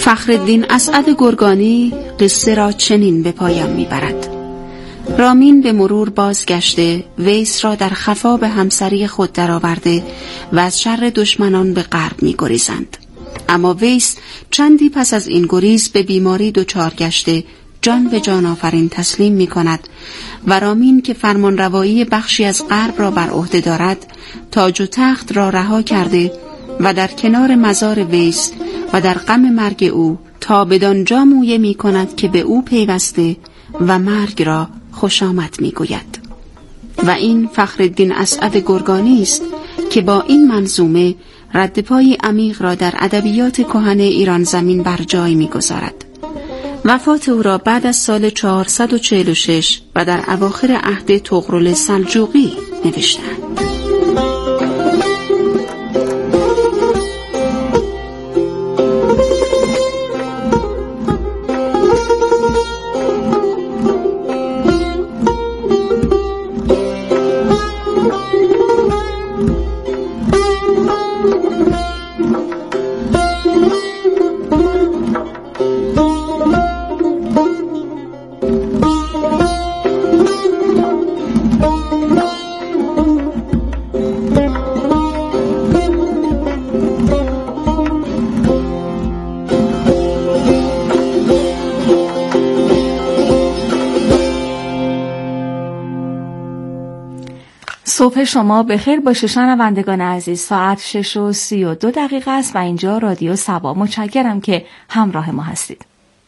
فخرالدین اسعد گرگانی قصه را چنین به پایان میبرد: رامین به مرور بازگشته ویس را در خفا به همسری خود درآورده و از شر دشمنان به غرب می‌گریزند. اما ویس چندی پس از این گریز به بیماری دچار گشته جان به جان آفرین تسلیم می‌کند و رامین که فرمانروایی بخشی از غرب را بر عهده دارد تاج و تخت را رها کرده و در کنار مزار ویس و در غم مرگ او تا بدانجا مویه می‌کند که به او پیوسته و مرگ را خوش آمد می‌گوید. و این فخرالدین اسعد گرگانی است که با این منظومه ردپای عمیق را در ادبیات کهن ایران زمین بر جای می‌گذارد. وفات او را بعد از سال 446 و در اواخر عهد طغرل سلجوقی نوشتند. صبح شما بخیر باشه شنوندگان عزیز. ساعت 6:32 است و اینجا رادیو صبا. متشکرم که همراه ما هستید.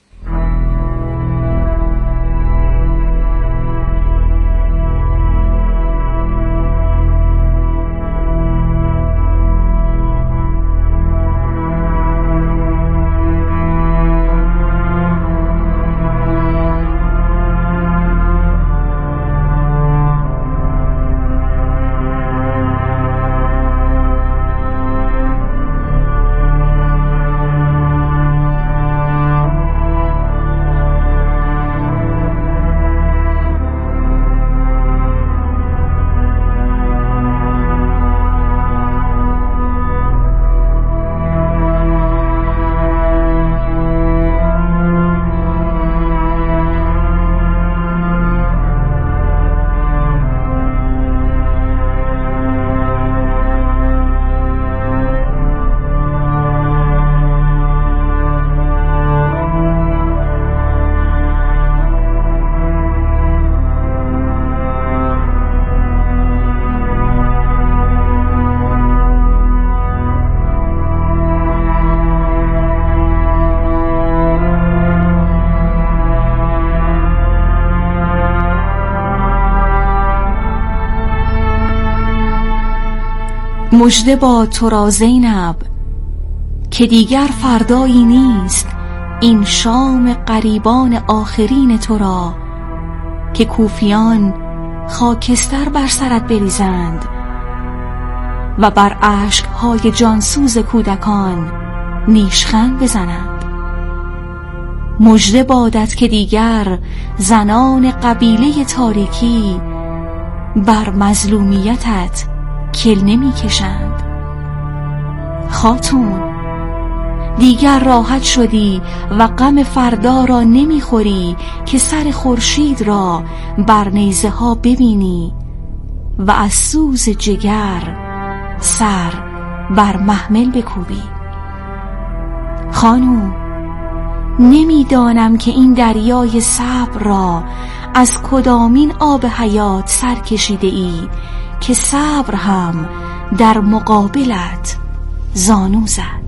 مژده با تو را زینب که دیگر فردایی نیست، این شام غریبان آخرین تو را که کوفیان خاکستر بر سرت بریزند و بر اشک‌های جانسوز کودکان نیشخند بزنند. مژده بادت که دیگر زنان قبیله تاریکی بر مظلومیتت کل نمی کشند. خاتون دیگر راحت شدی و غم فردا را نمی خوری که سر خورشید را بر نیزه ها ببینی و از سوز جگر سر بر محمل بکوبی. خانوم نمیدانم که این دریای صبر را از کدامین آب حیات سر کشیده ای که صبر هم در مقابلت زانو زد.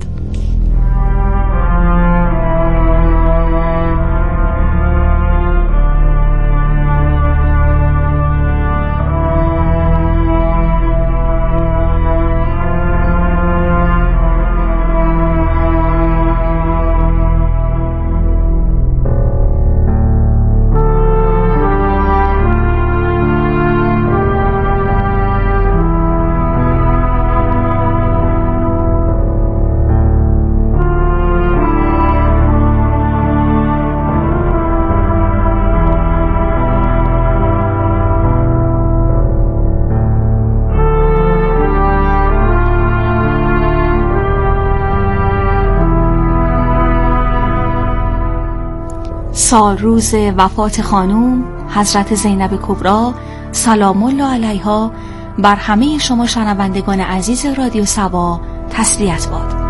سال روز وفات خانوم حضرت زینب کبری سلام الله علیها بر همه شما شنوندگان عزیز رادیو صبا تسلیت باد.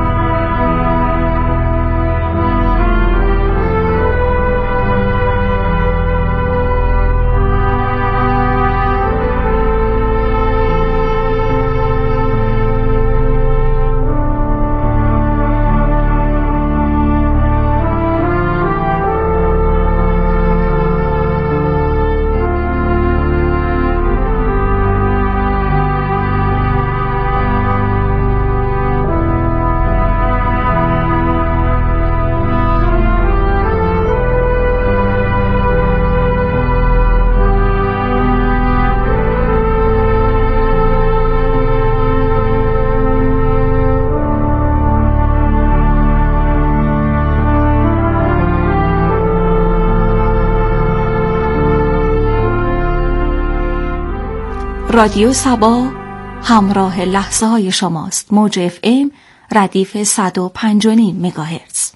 رادیو صبا همراه لحظه های شماست. موج FM ردیف 105.5 مگاهرتز.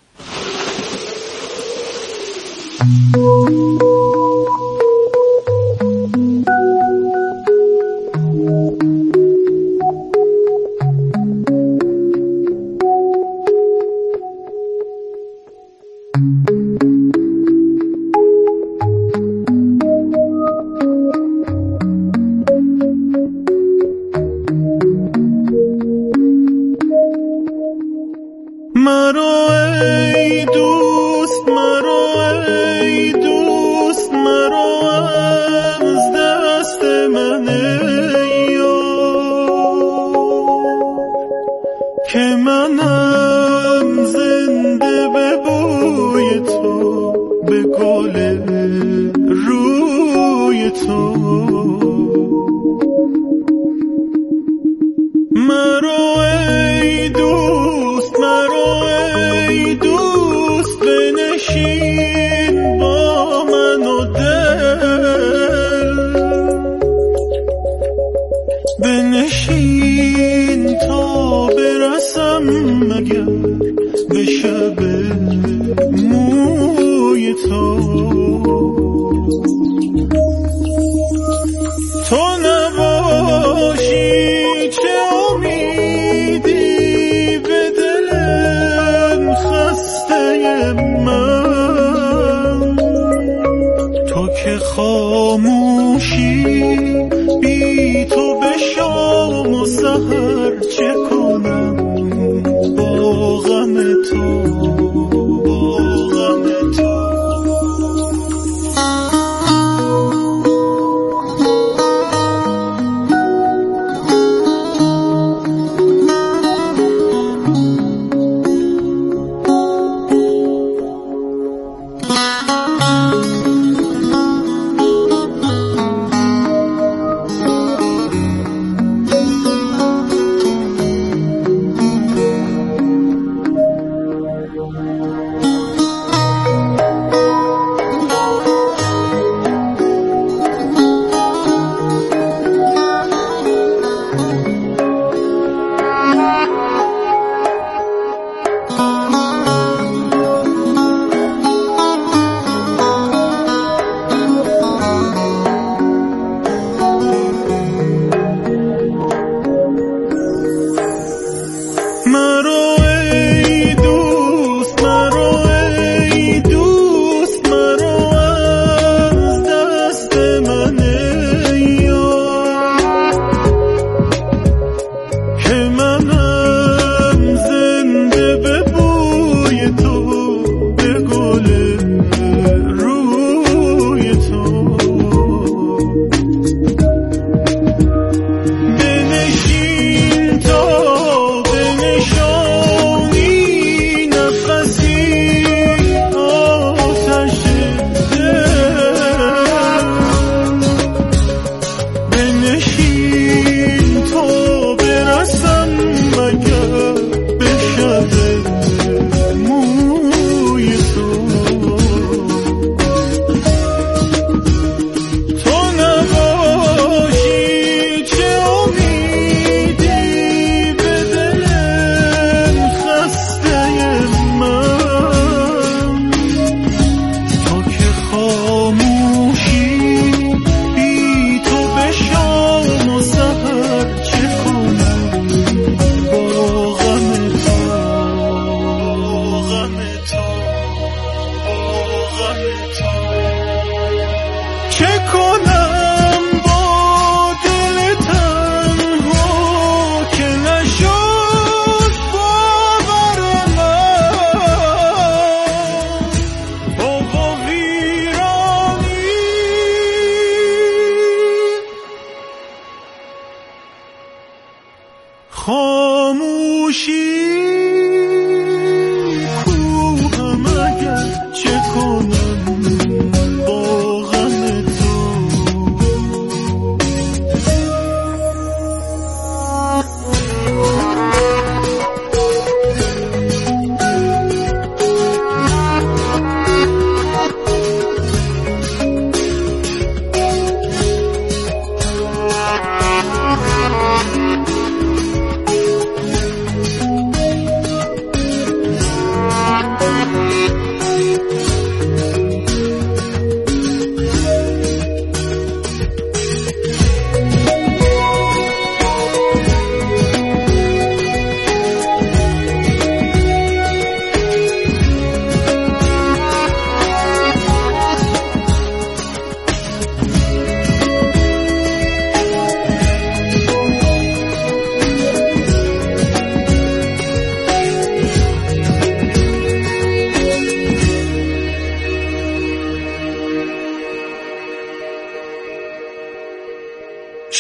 بنشین تا برسم مگر به شب موی تو نباشی چه امیدی به دلم خسته من تو که خاموشی بی تو به شام و سحر چه کنم با غم تو با غم تو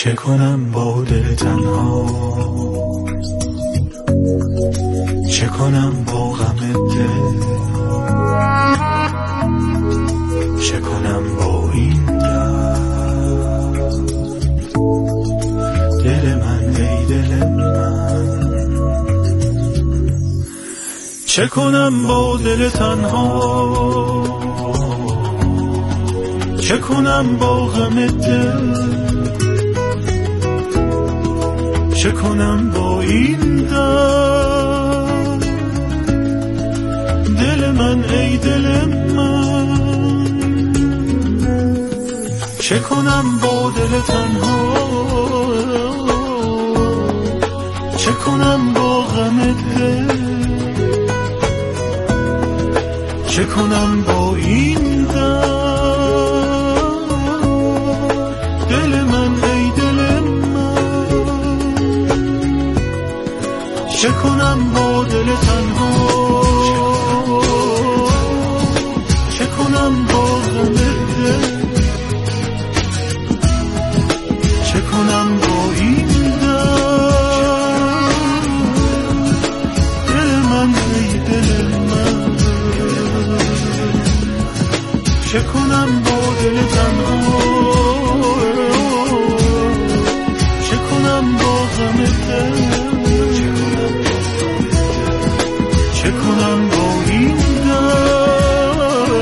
چه کنم با دل تنها، چه کنم با غم دل، چه کنم با این درد. دل من ای دل من، چه کنم با دل تنها، چه کنم با غم دل، چه کنم با این درد. دل من ای دل من، چه کنم با دل تنها، چه کنم با غم دل، چه کنم با این درد. دل من ای دل من، چه کنم با دل تنها، چه کنم با غم دل، چه کنم با این درد. دل من ای دل من، چه کنم با دل تنها، چه کنم با غم دل، چه کنم با این درد.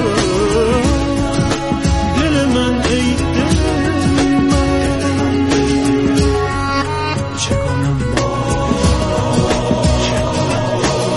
دل من ای دل من، چه کنم با، چه کنم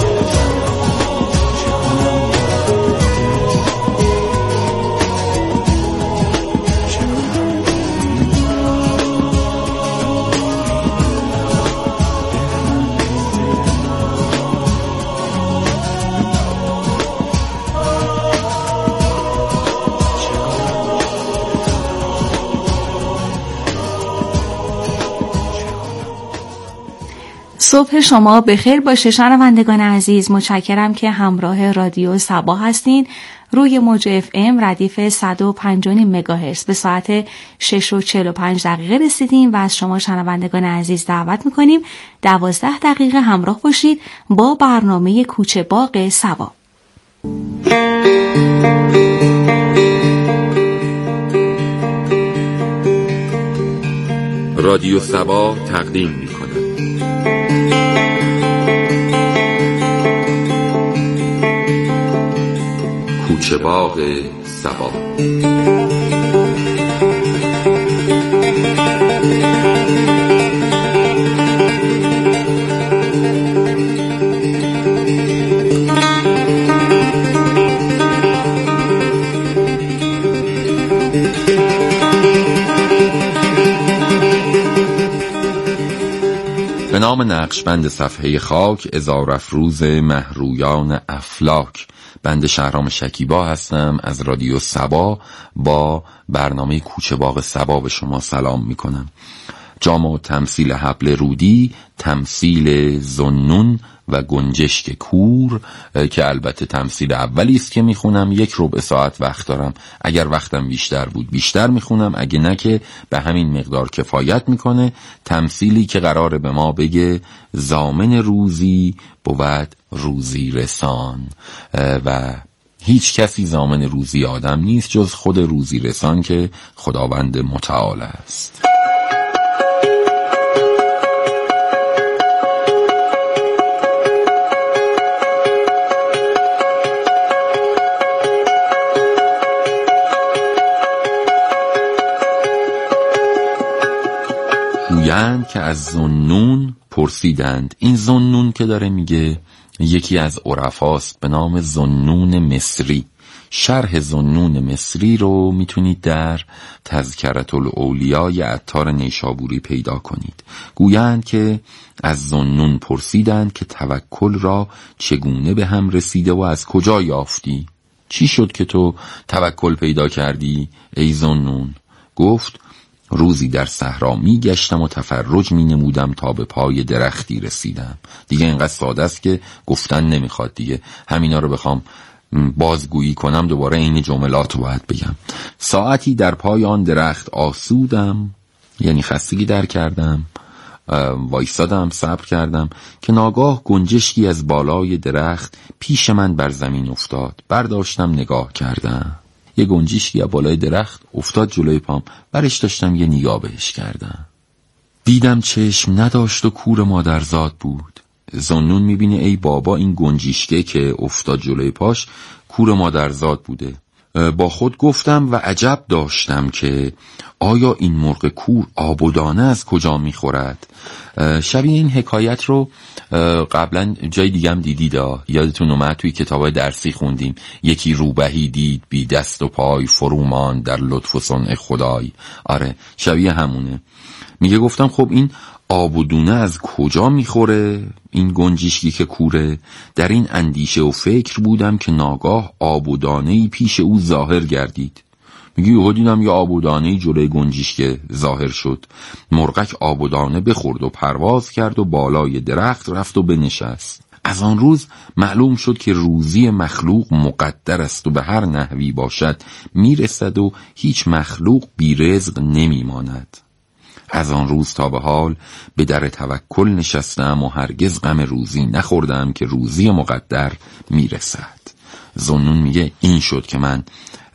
صبح شما بخیر باشه شنوندگان عزیز. متشکرم که همراه رادیو صبا هستین. روی موج FM ردیف 105.5 مگاهرتز به ساعت 6:45 رسیدیم و از شما شنوندگان عزیز دعوت میکنیم 12 دقیقه همراه باشید با برنامه کوچه باغ صبا. رادیو صبا تقدیم می‌کند کوچه باغ صبا. به نام نقشبند صفحه خاک، عذارافروز مهرویان افلاک. بنده شهرام شکیبا هستم از رادیو صبا. با برنامه کوچه باغ صبا به شما سلام میکنم. جامع تمثیل حبل رودی، تمثیل ذوالنون و گنجشک کور که البته تمثیل اولی است که میخونم. 1 ساعت وقت دارم. اگر وقتم بیشتر بود بیشتر میخونم، اگه نه که به همین مقدار کفایت میکنه. تمثیلی که قراره به ما بگه ضامن روزی بود روزی رسان و هیچ کسی ضامن روزی آدم نیست جز خود روزی رسان که خداوند متعال است. گویند که از ذوالنون پرسیدند. این ذوالنون که داره میگه یکی از عرفاست به نام ذوالنون مصری. شرح ذوالنون مصری رو میتونید در تذکرة الاولیای عطار نیشابوری پیدا کنید. گویند که از ذوالنون پرسیدند که توکل را چگونه به هم رسیده و از کجا یافتی؟ چی شد که تو توکل پیدا کردی ای ذوالنون؟ گفت روزی در صحرا می گشتم و تفرج می نمودم تا به پای درختی رسیدم. دیگه اینقدر ساده است که گفتن نمیخواد دیگه. همینا رو بخوام بازگویی کنم دوباره این جملات رو باید بگم. ساعتی در پای آن درخت آسودم یعنی خستگی در کردم، وایسادم، صبر کردم که ناگاه گنجشکی از بالای درخت پیش من بر زمین افتاد. برداشتم نگاه کردم، یه گنجشکی از بالای درخت افتاد جلوی پام. برش داشتم یه نگاه بهش کردم. دیدم چشم نداشت و کور مادرزاد بود. ذوالنون میبینه ای بابا این گنجشکه که افتاد جلوی پاش کور مادرزاد بوده. با خود گفتم و عجب داشتم که آیا این مرغ کور آب و دانه از کجا میخورد؟ شبیه این حکایت رو قبلا جای دیگه هم دیدید. یادتون اومد توی کتابای درسی خوندیم یکی روبهی دید بی دست و پای، فرومان در لطف و صنع خدای. آره شبیه همونه. میگه گفتم خب این آب و دونه از کجا میخوره این گنجشکی که کوره؟ در این اندیشه و فکر بودم که ناگاه آب و دانه‌ای پیش او ظاهر گردید. میگه یهو دیدم یه آب و دانه‌ای جلوی گنجشک ظاهر شد. مرغک آب و دانه بخورد و پرواز کرد و بالای درخت رفت و بنشست. از آن روز معلوم شد که روزی مخلوق مقدر است و به هر نحوی باشد میرسد و هیچ مخلوق بی رزق نمیماند. از آن روز تا به حال به در توکل نشستم و هرگز غم روزی نخوردم که روزی مقدر میرسد. ذوالنون میگه این شد که من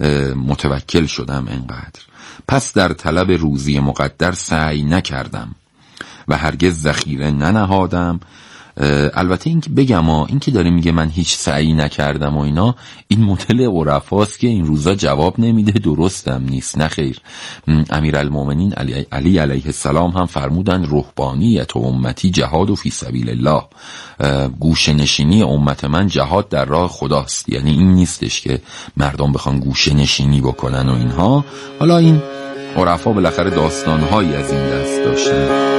متوکل شدم انقدر. پس در طلب روزی مقدر سعی نکردم و هرگز ذخیره ننهادم. البته این که بگم این که داره میگه من هیچ سعی نکردم و اینا، این مدل عرفاست که این روزا جواب نمیده، درستم نیست. نخیر، امیرالمومنین علی علیه السلام هم فرمودن رهبانیت و امتی جهاد و فی سبیل الله. گوشه نشینی امت من جهاد در راه خداست. یعنی این نیستش که مردم بخوان گوشه نشینی بکنن و اینها. حالا این عرفا بالاخره داستانهایی از این دست داشتن.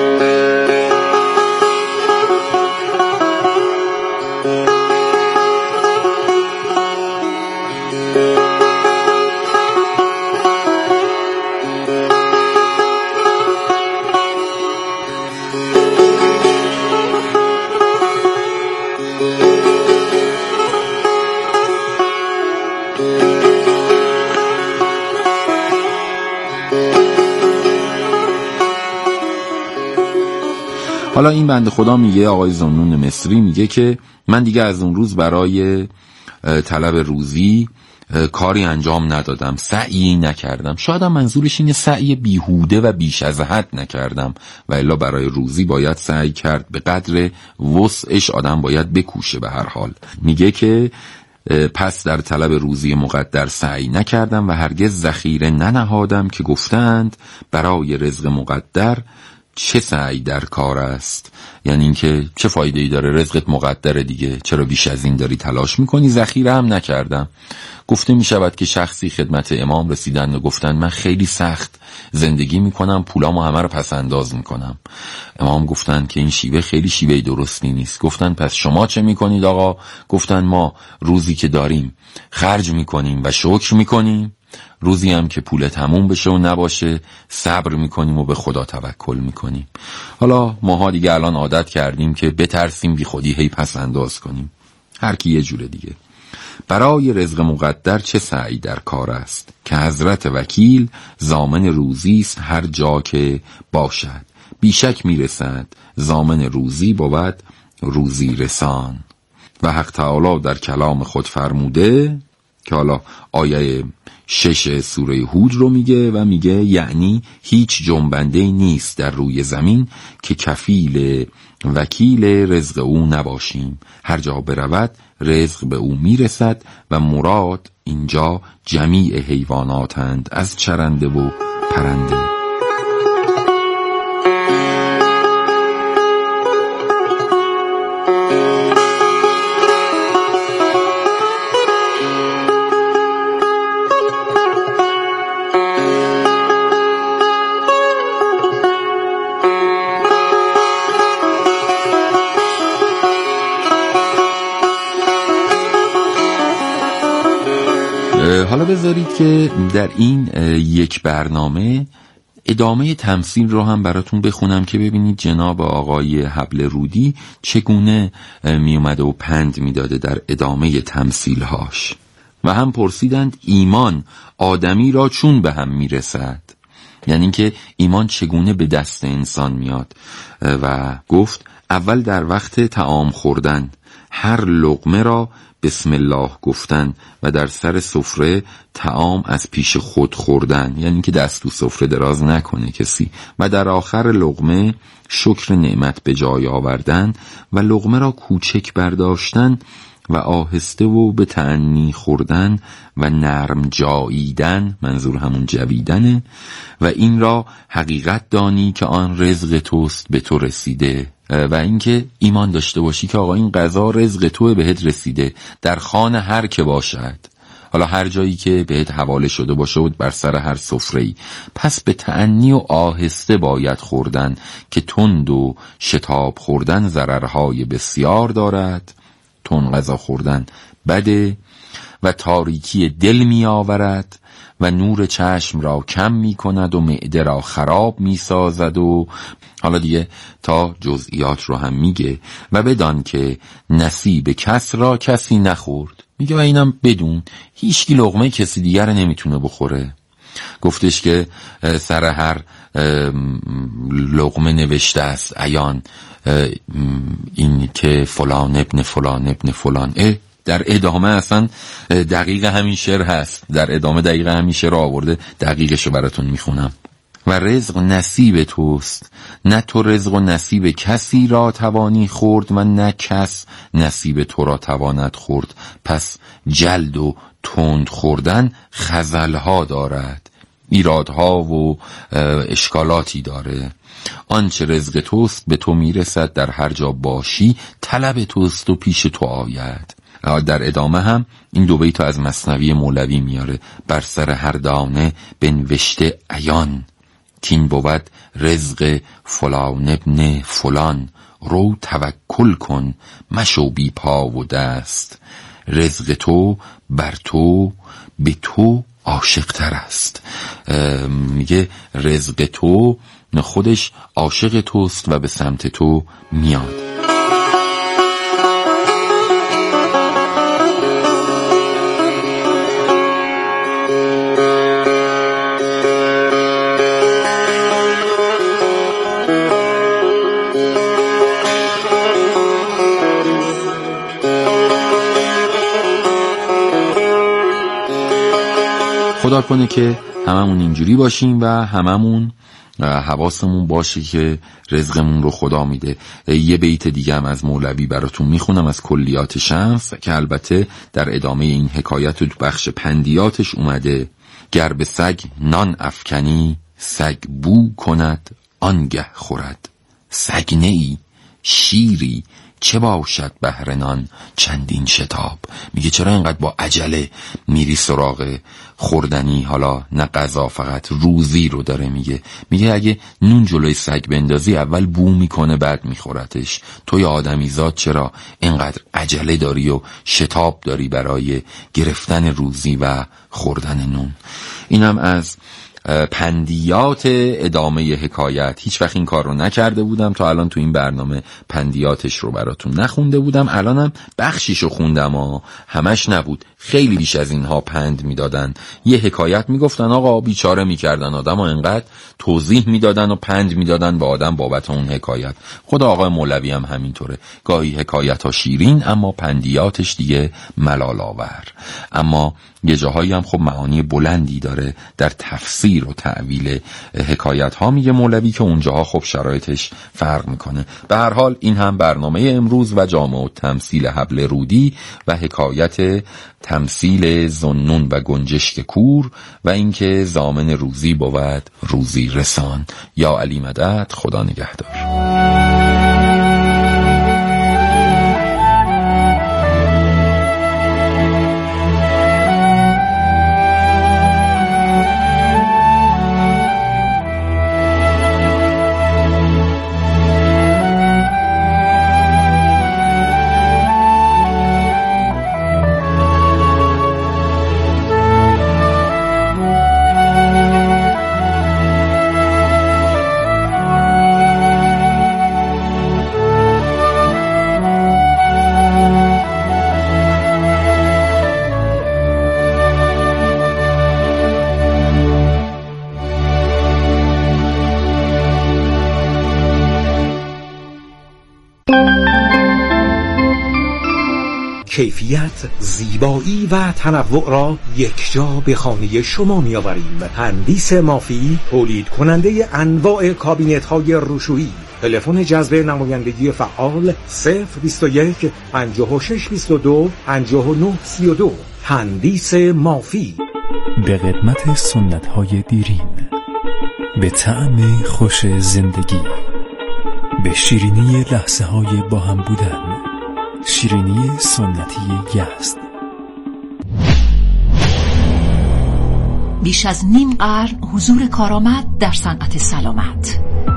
حالا این بنده خدا میگه، آقای ذوالنون مصری میگه که من دیگه از اون روز برای طلب روزی کاری انجام ندادم، سعی نکردم. شاید منظورش اینه سعی بیهوده و بیش از حد نکردم، و الا برای روزی باید سعی کرد، به قدر وسعش آدم باید بکوشه. به هر حال میگه که پس در طلب روزی مقدر سعی نکردم و هرگز ذخیره ننهادم که گفتند برای رزق مقدر چه سعی در کار است. یعنی اینکه چه فایده‌ای داره، رزقت مقدره دیگه، چرا بیش از این داری تلاش میکنی؟ ذخیره هم نکردم. گفته میشود که شخصی خدمت امام رسیدن و گفتن من خیلی سخت زندگی میکنم، پولامو همه رو پس انداز میکنم. امام گفتن که این شیوه خیلی شیوه درستی نیست. گفتن پس شما چه میکنید آقا؟ گفتن ما روزی که داریم خرج میکنیم و شکر میکنیم، روزی هم که پول تموم بشه و نباشه صبر میکنیم و به خدا توکل میکنیم. حالا ماها دیگه الان عادت کردیم که بترسیم بی خودی هی پس انداز کنیم، هر کی یه جوره دیگه. برای رزق مقدر چه سعی در کار است که حضرت وکیل ضامن روزی است هر جا که باشد، بیشک میرسد ضامن روزی بود روزی رسان. و حق تعالی در کلام خود فرموده که حالا آیه 6 سوره هود رو میگه و میگه یعنی هیچ جنبنده‌ای نیست در روی زمین که کفیل وکیل رزق او نباشیم، هر جا برود رزق به او میرسد. و مراد اینجا جمیع حیواناتند، از چرنده و پرنده. حالا بذارید که در این یک برنامه ادامه تمثیل رو هم براتون بخونم که ببینید جناب آقای حبل رودی چگونه می اومده و پند می داده در ادامه تمثیل هاش. و هم پرسیدند ایمان آدمی را چون به هم می رسد؟ یعنی که ایمان چگونه به دست انسان میاد و گفت اول در وقت طعام خوردن هر لقمه را بسم الله گفتن و در سر سفره طعام از پیش خود خوردن، یعنی که دست تو سفره دراز نکنه کسی، و در آخر لقمه شکر نعمت به جای آوردن و لقمه را کوچک برداشتن و آهسته و به تأنی خوردن و نرم جاییدن، منظور همون جویدنه، و این را حقیقت دانی که آن رزق توست به تو رسیده، و اینکه ایمان داشته باشی که آقا این غذا رزق توه بهت رسیده در خانه هر که باشد، حالا هر جایی که بهت حواله شده باشه و بر سر هر سفره‌ای، پس به تأنی و آهسته باید خوردن که تند و شتاب خوردن ضررهای بسیار دارد، تند غذا خوردن بده و تاریکی دل می آورد و نور چشم را کم می کند و معده را خراب می سازد و حالا دیگه تا جزئیات رو هم میگه و بدان که نصیب کس را کسی نخورد، میگه و اینم بدون هیچکی لقمه کسی دیگر نمیتونه بخوره. گفتش که سر هر لقمه نوشته است عیان این که فلان ابن فلان ابن فلان. در ادامه اصلا دقیق همین شعر هست، در ادامه دقیق همین شعر آورده، دقیقشو براتون میخونم. و رزق نصیب توست، نه تو رزق و نصیب کسی را توانی خورد و نه کس نصیب تو را تواند خورد. پس جلد و تند خوردن خزلها دارد، ایرادها و اشکالاتی داره. آنچه رزق توست به تو میرسد، در هر جا باشی طلب توست و پیش تو آید. در ادامه هم این دو بیت از مثنوی مولوی میاره. بر سر هر دانه بنوشته عیان، کین بود رزق فلان ابن فلان. رو توکل کن مشو بی پا و دست، رزق تو بر تو به تو عاشق تر است. میگه رزق تو خودش عاشق توست و به سمت تو میاد. خدا کنه که هممون اینجوری باشیم و هممون حواسمون باشه که رزقمون رو خدا میده. یه بیت دیگه هم از مولوی براتون میخونم از کلیات شمس که البته در ادامه این حکایت و بخش پندیاتش اومده. گر به سگ نان افکنی، سگ بو کند آنگه خورد. سگ نی شیری چه باشد بهر نان چندین شتاب. میگه چرا اینقدر با عجله میری سراغ خوردنی، حالا نه غذا فقط روزی رو داره میگه اگه نون جلوی سگ بندازی اول بو میکنه بعد میخورتش. توی آدمیزاد چرا اینقدر عجله داری و شتاب داری برای گرفتن روزی و خوردن نون؟ اینم از پندیات ادامه حکایت. هیچ وقت این کار رو نکرده بودم تا الان، تو این برنامه پندیاتش رو براتون نخونده بودم. الانم بخشیشو خوندم و همش نبود، خیلی بیش از اینها پند میدادن. یه حکایت میگفتن آقا بیچاره میکردن آدم و انقدر توضیح میدادن و پند میدادن به آدم بابت اون حکایت. خود آقای مولوی هم همینطوره، گاهی حکایت ها شیرین اما پندیاتش دیگه ملال آور. اما یه جاهایی هم خب معانی بلندی داره در تفسیر و تعویل حکایت ها، میگه مولوی که اونجاها خب شرایطش فرق میکنه. به هر حال این هم برنامه امروز و جامع و تمثیل حبل رودی و حکایت تمثیل ذوالنون و گنجشک کور و اینکه ضامن روزی بود روزی رسان. یا علی مدد، خدا نگهدار. کیفیت، زیبایی و تنوع را یکجا به خانه شما می‌آوریم. تندیس مافی، تولید کننده انواع کابینت‌های رشویی. تلفن جذب نمایندگی فعال 021 56 22 59 32. تندیس مافی. به قدمت سنت‌های دیرین، به طعم خوش زندگی، به شیرینی لحظه‌های با هم بودن. شیرینی سنتی یزد. بیش از نیم قرن حضور کارآمد در صنعت سلامت.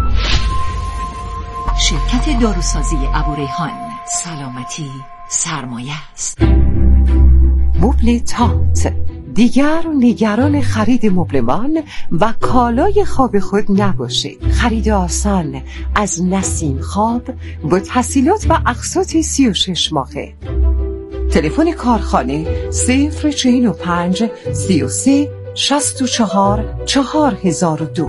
شرکت داروسازی ابوریحان. سلامتی سرمایه است. مبل تات. دیگر نگران خرید مبلمان و کالای خواب خود نباشید. خرید آسان از نسیم خواب با تسهیلات و اقساط 36 ماهه. تلفن کارخانه 045 33 64 4002.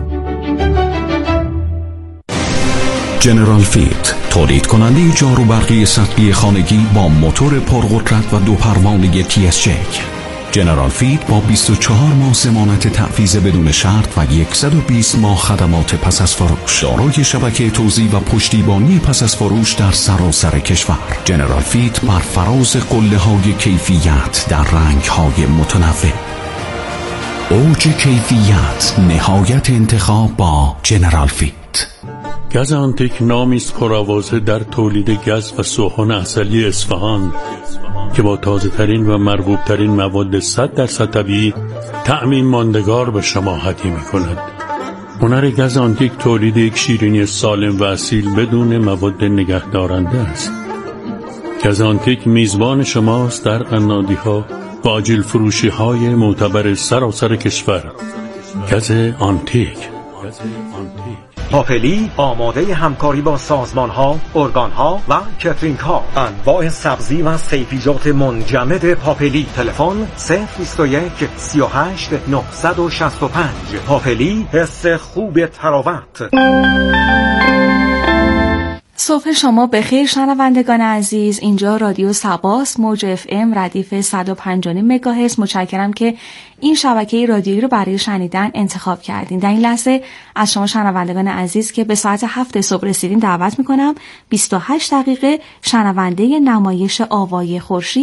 جنرال فیت، تولید کننده جاروبرقی سطحی خانگی با موتور پرقدرت و 2 پروانه TS جک. جنرال فیت با 24 ماه ضمانت تحویض بدون شرط و 120 ماه خدمات پس از فروش. دارای شبکه توزیع و پشتیبانی پس از فروش در سراسر کشور. جنرال فیت بر فراز قله‌های کیفیت در رنگ‌های متنوع. اوج کیفیت، نهایت انتخاب با جنرال فیت. گز آنتیک نامی است پرآوازه در تولید گز و سوهان عسلی اصفهان که با تازه ترین و مرغوب ترین مواد 100% طبیعی طعمی ماندگار به شما هدیه می کند. هنر گز آنتیک تولید یک شیرینی سالم و اصیل بدون مواد نگهدارنده است. گز آنتیک میزبان شماست در قنادی ها و آجیل فروشی های معتبر سراسر کشور. گز آنتیک. پاپلی آماده همکاری با سازمان‌ها، ارگان‌ها و کترینگ‌ها. انواع سبزی و سیفیجات منجمد پاپلی. تلفن 021 38 965. پاپلی، حس خوب تراوت. صبح شما بخیر شنوندگان عزیز. اینجا رادیو سباست، موج FM ردیف 105 مگاهرتز. متشکرم که این شبکه رادیویی رو برای شنیدن انتخاب کردین. در این لحظه از شما شنوندگان عزیز که به ساعت 7 صبح رسیدین دعوت میکنم 28 دقیقه شنونده نمایش آوای خورشید